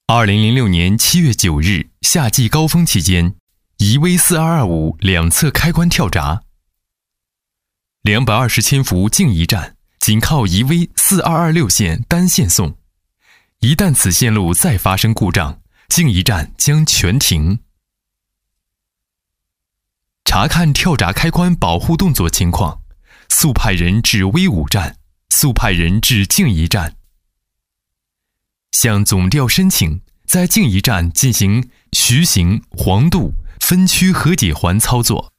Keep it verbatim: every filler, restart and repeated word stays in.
二零零六年七月九日夏季高峰期间，移 V 四二二五两侧开关跳闸。两百二十千伏静移站仅靠移 V 四二二六线单线送，一旦此线路再发生故障，静移站将全停。查看跳闸开关保护动作情况，速派人至 V 五站，速派人至静移站。向总调申请在静移站进行徐行、黄渡分区和解环操作。